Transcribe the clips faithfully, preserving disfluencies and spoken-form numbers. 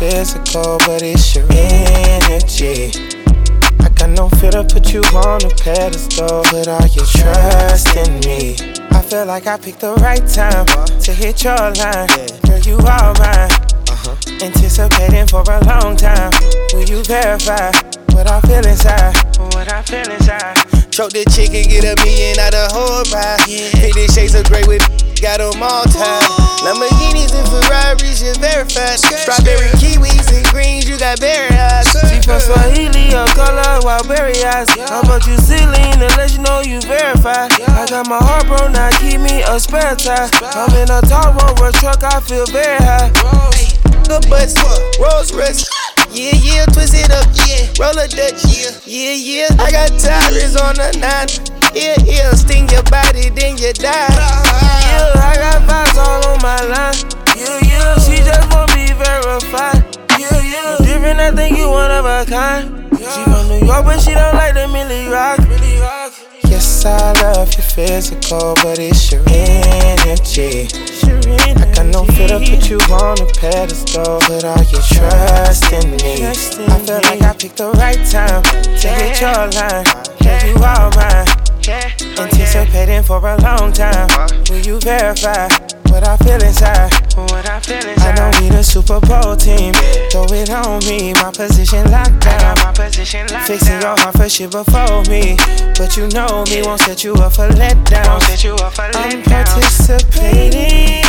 physical, but it's your energy. I got no fear to put you on a pedestal. Put all your trust in me. I feel like I picked the right time to hit your line. Girl, you are mine. Uh-huh. Anticipating for a long time. Will you verify what I feel inside? What I feel inside. Choke the chicken, get a million out of whole ride. Yeah. Fifty shades of grey with got them all tied. Lamborghinis and Ferraris, you verified. Strawberry kiwis and greens, you got berry eyes. She from Swahili, your color, wild berry eyes. How about you ceiling to let you know you verified? I got my heart broke, now keep me a spare tire. I'm in a tall Rover truck, I feel very high. The butts, Rolls Royce. Yeah, yeah, twist it up, yeah. Roll a Dutch, yeah, yeah, yeah. I got tires on the nine. Yeah, yeah, sting your body, then you die. Yeah, I got vibes all on my line. Yeah, yeah, she just want me verified. Yeah, yeah, you different, I think you one of a kind. She from New York, but she don't like the Millie Rock. Yes, I love your physical, but it's your energy. I got no fear to put you on a pedestal. Put all your trust in me. I feel like I picked the right time to hit your line. Girl, you are mine. Anticipating for a long time. Will you verify what I feel inside? What I feel inside. I know we the Super Bowl team. Throw it on me, my position locked down. Fixing your heart for shit before me, but you know me won't set you up for letdown. I'm participating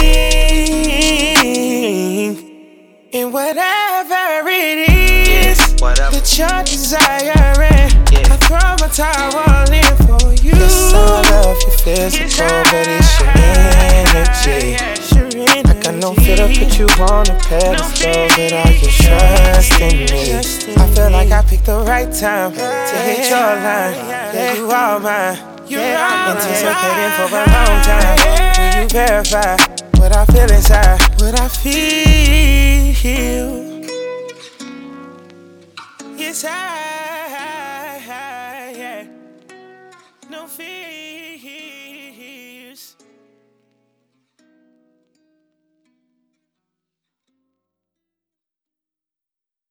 in whatever it is that you're desiring. I throw my time all in for you. Yes, I love your physical, but it's your energy. I got no fear to put you on a pedestal, but all your trust in me. I feel like I picked the right time to hit your line. Yeah, you are mine. Anticipating for a long time. Will you verify what I feel inside? What I feel. Yes, I, yeah. No fear.